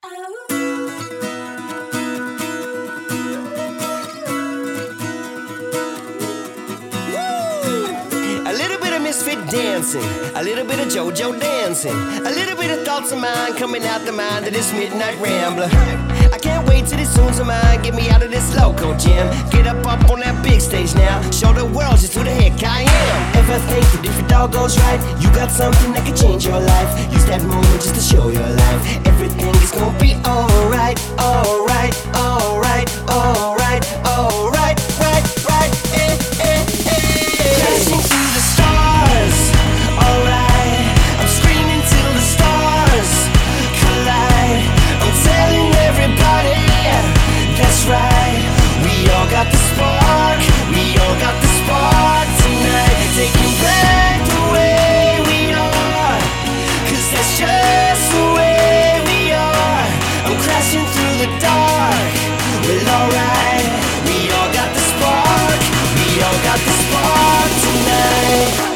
A little bit of misfit dancing, a little bit of JoJo dancing, a little bit of thoughts of mine coming out the mind of this midnight rambler. I can't wait till this tunes of mine get me out of this loco jam. Get up on that big stage now, show the world just who the heck I am. Ever think that if it all goes right, you got something that could change your life? Use that moment just to show your life. Everything is gonna be alright, alright, alright, alright, alright, right, crashing through the stars, alright. I'm screaming till the stars collide. I'm telling everybody, that's right. We all got the spark, we all got the spark tonight. Taking back the way we are, 'cause that's just the way we are. I'm crashing through the dark, well alright. We all got the spark, we all got the spark tonight.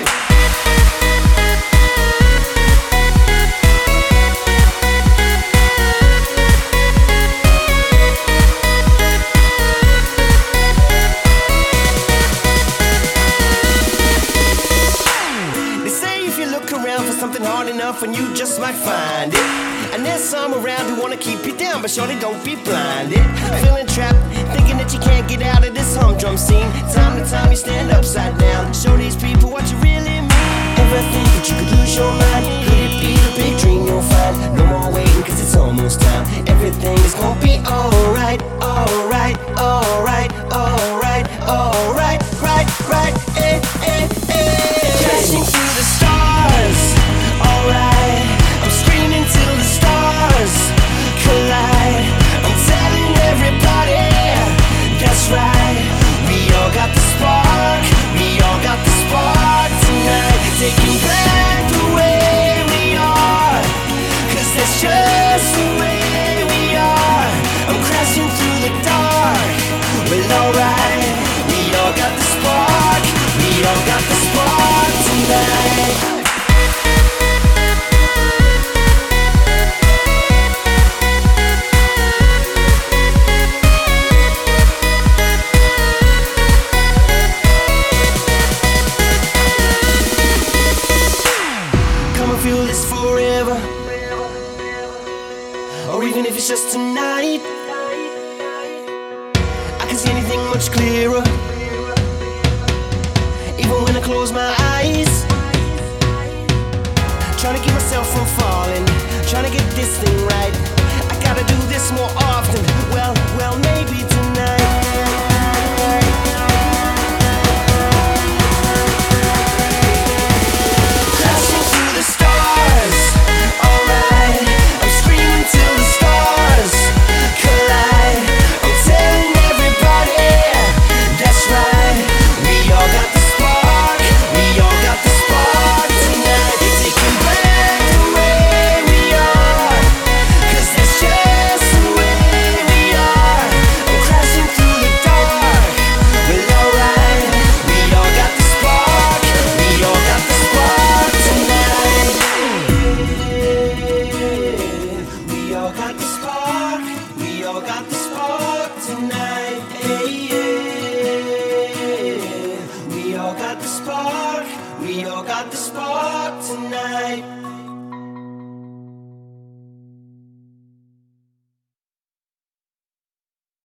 Something hard enough and you just might find it. And there's some around who wanna keep you down, but surely don't be blinded. Feeling trapped, thinking that you can't get out of this humdrum scene. Time to time you stand upside down, show these people what you really mean. Ever think that you could lose your mind? Could it be the big dream you'll find? No more waiting 'cause it's almost time. Everything is gonna be alright, alright, alright, alright, alright, right, crashing through the stars, alright. I'm screaming till the stars collide. I'm telling everybody, that's right. We all got the spark, we all got the spark tonight. Taking back the way we are, 'cause that's just the way we are. I'm crashing through the dark, well alright. We all got the spark, we all got the spark tonight. Feel this forever, or even if it's just tonight. I can see anything much clearer, even when I close my eyes. Trying to keep myself from falling, trying to get this thing right.